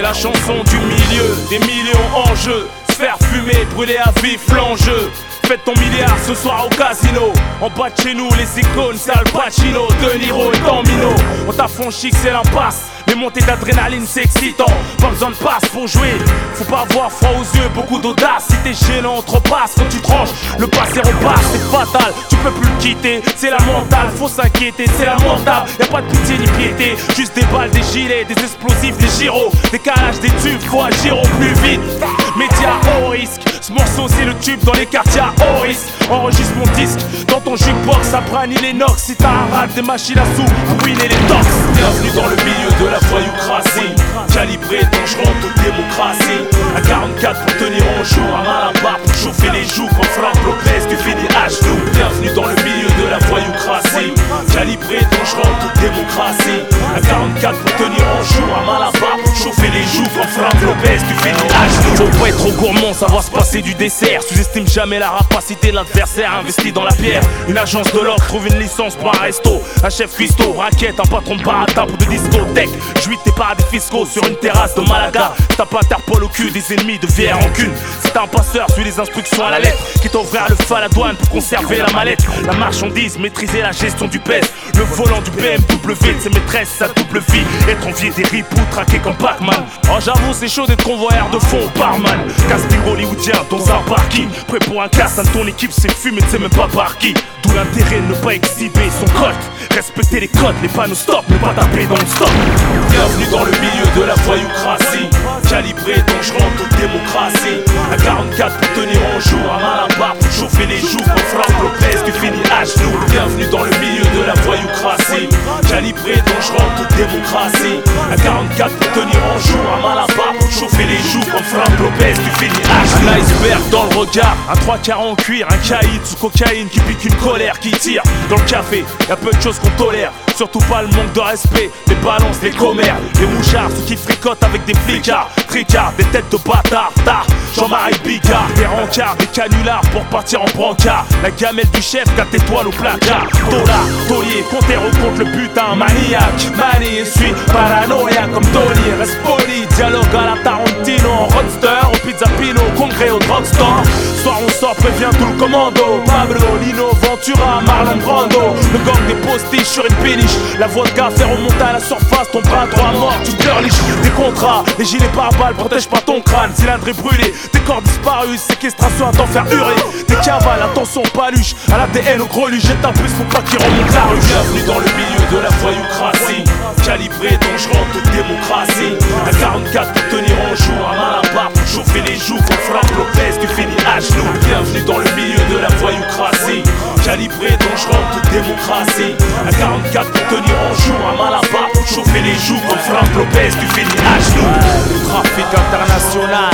la chanson du milieu, des millions en jeu. Se faire fumer, brûler à vif l'enjeu. Faites ton milliard ce soir au casino. En bas de chez nous, les icônes, c'est Al Pacino, De Niro et Gambino. On t'a franchi que c'est l'impasse. Les montées d'adrénaline, c'est excitant. Pas besoin de passe pour jouer. Faut pas avoir froid aux yeux, beaucoup d'audace. Si t'es gênant, entrepasse. Quand tu tranches, le passé repasse, c'est fatal. Tu peux plus le quitter, c'est la mentale. Faut s'inquiéter, c'est lamentable. Y'a pas de pitié ni piété. Juste des balles, des gilets, des explosifs, des gyros. Des calages, des tubes, faut agir au plus vite. Média haut risque. Ce morceau, c'est le tube dans les quartiers à haut risque. Enregistre mon disque dans ton jukebox. Ça brani l'inox. Si t'as un rap, des machines à sous pour ruiner les tox. Bienvenue dans le milieu de la voyoucratie. Calibré, dangereux, toute démocratie. À 44 pour tenir en jour. Un mal à part pour chauffer les joues. Quand Franck Lopez, tu finis à genoux. Bienvenue dans le milieu de la voyoucratie. Calibré, dangereux, toute démocratie. À 44 pour tenir en jour. Un mal à part pour chauffer les joues. Quand Franck Lopez, tu finis à genoux. Faut pas être trop gourmand, savoir se passer du dessert. Sous-estime jamais la rapacité de l'adversaire. Investi dans la pierre. Une agence de l'or trouve une licence pour un resto. Un chef cuistot, raquette, un patron de baratin ou de discothèque. Jouis tes paradis fiscaux sur une terrasse de Malaga. T'as pas Interpol au cul, des ennemis de vieille rancune. C'est un passeur, suis les instructions à la lettre. Qui t'ouvrir le feu à la douane pour conserver la mallette. La marchandise, maîtriser la gestion du pèse. Le volant du BMW de ses maîtresses, sa double vie. Être envié des ripoux, traqué comme Pac-Man. Oh j'avoue c'est chaud d'être convoyeur de fond au barman. Casting hollywoodien dans un parking. Prêt pour un casse, ton équipe c'est fumé, tu sais même pas par qui. D'où l'intérêt de ne pas exhiber son colt. Respecter les codes, les panneaux stop, ne pas taper dans le stop. Bienvenue dans le milieu de la voyoucratie. Calibré, dangereux, toute démocratie. À 44 pour tenir en jour. Un mal à part pour chauffer les joues. Quand Franck Lopez, tu finis à genoux. Bienvenue dans le milieu de la voyoucratie. Calibré, dangereux, toute démocratie. À 44 pour tenir en jour. Un mal à part pour chauffer les joues. Quand Franck Lopez, tu finis à genoux. Un iceberg dans le regard, un 3/4 en cuir, un caïd sous cocaïne qui pique une colère qui tire. Dans le café, y'a peu de choses qu'on tolère. Surtout pas le manque de respect, les balances, les commères, les mouchards, ceux qui fricotent avec des flicards, tricards, des têtes de bâtards, tard, Jean-Marie Bigard, des rencards, des canulars pour partir en brancard, la gamelle du chef, 4 étoiles au placard, dollar, taulier, compter contre le putain, maniaque, manie et suis paranoïa comme Tony, reste poli, dialogue à la Tarantino, en roadster, au pizza pino, congrès au drugstore, soir on sort, prévient tout le commando, Pablo, Lino, Ventura, Marlon Brando, le gang des postiches sur une péniche. La vodka fait remonter à la surface ton bras droit mort, tu pleurniches. Des contrats, les gilets pare-balles protègent pas ton crâne. Cylindré brûlé, des corps disparus, séquestration à t'en faire hurler. Des cavales, attention paluche, à l'ADN au gros jette un plus pour pas qu'il remonte la rue. Bienvenue dans le milieu de la voyoucratie. Calibré, dangereux, toute démocratie. À 44 pour tenir en jour. Un mal à part pour chauffer les joues. Quand Franck Lopez, tu finis à genoux. Bienvenue dans le milieu de la voyoucratie. Calibré, dangereux, toute démocratie. À 44 pour tenir en jour. Un mal à part pour chauffer les joues. Quand Franck Lopez, tu finis à genoux. Trafic international,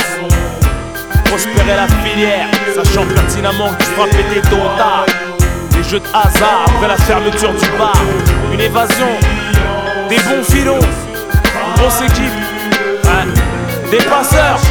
prospérer la filière, sachant pertinemment que tu feras péter tôt ou tard. Des jeux de hasard après la fermeture du bar. Une évasion, des bons filons, une grosse équipe, des passeurs.